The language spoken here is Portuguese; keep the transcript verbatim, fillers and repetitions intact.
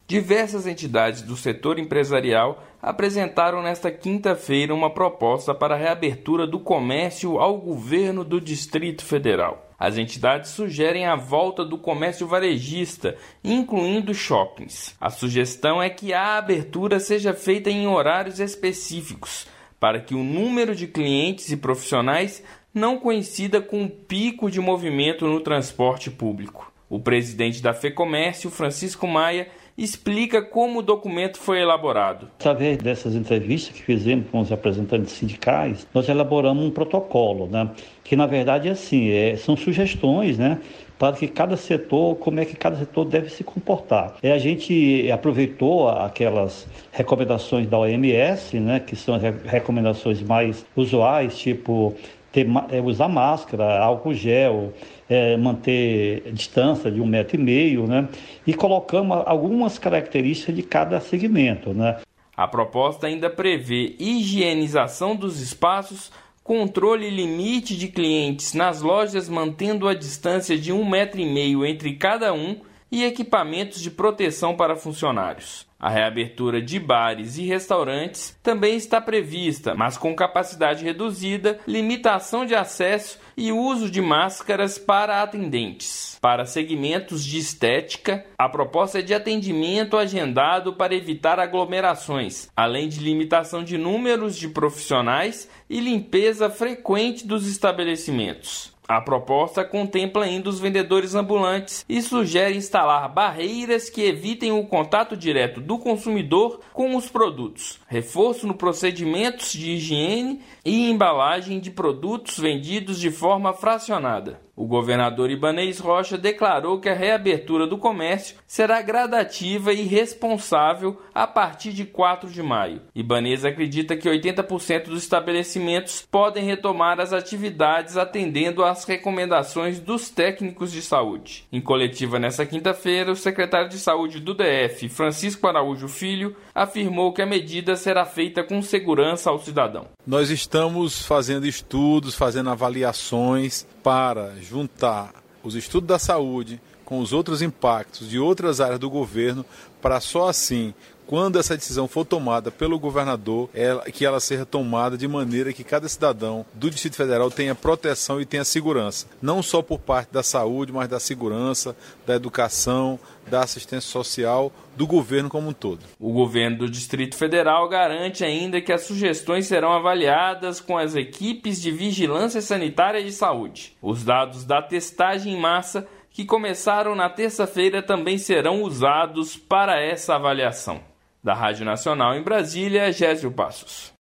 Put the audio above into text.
Diversas entidades do setor empresarial apresentaram nesta quinta-feira uma proposta para a reabertura do comércio ao governo do Distrito Federal. As entidades sugerem a volta do comércio varejista, incluindo shoppings. A sugestão é que a abertura seja feita em horários específicos, para que o número de clientes e profissionais não coincida com o pico de movimento no transporte público. O presidente da FEComércio, Francisco Maia, explica como o documento foi elaborado. Através dessas entrevistas que fizemos com os representantes sindicais, nós elaboramos um protocolo, né? Que na verdade é assim, é, são sugestões, né? Para que cada setor, como é que cada setor deve se comportar. É, a gente aproveitou aquelas recomendações da O M S, né? Que são as recomendações mais usuais, tipo ter, é, usar máscara, álcool gel, É, manter distância de um metro e meio, né? E colocamos algumas características de cada segmento, né? A proposta ainda prevê higienização dos espaços, controle limite de clientes nas lojas, mantendo a distância de um metro e meio entre cada um e equipamentos de proteção para funcionários. A reabertura de bares e restaurantes também está prevista, mas com capacidade reduzida, limitação de acesso e uso de máscaras para atendentes. Para segmentos de estética, a proposta é de atendimento agendado para evitar aglomerações, além de limitação de números de profissionais e limpeza frequente dos estabelecimentos. A proposta contempla ainda os vendedores ambulantes e sugere instalar barreiras que evitem o contato direto do consumidor com os produtos, reforço no procedimentos de higiene e embalagem de produtos vendidos de forma fracionada. O governador Ibanez Rocha declarou que a reabertura do comércio será gradativa e responsável a partir de quatro de maio. Ibanez acredita que oitenta por cento dos estabelecimentos podem retomar as atividades atendendo às recomendações dos técnicos de saúde. Em coletiva nesta quinta-feira, o secretário de Saúde do D F, Francisco Araújo Filho, afirmou que a medida será feita com segurança ao cidadão. Nós estamos fazendo estudos, fazendo avaliações para juntar os estudos da saúde com os outros impactos de outras áreas do governo, para só assim, quando essa decisão for tomada pelo governador, ela, que ela seja tomada de maneira que cada cidadão do Distrito Federal tenha proteção e tenha segurança. Não só por parte da saúde, mas da segurança, da educação, da assistência social, do governo como um todo. O governo do Distrito Federal garante ainda que as sugestões serão avaliadas com as equipes de vigilância sanitária de saúde. Os dados da testagem em massa, que começaram na terça-feira, também serão usados para essa avaliação. Da Rádio Nacional em Brasília, Gésio Passos.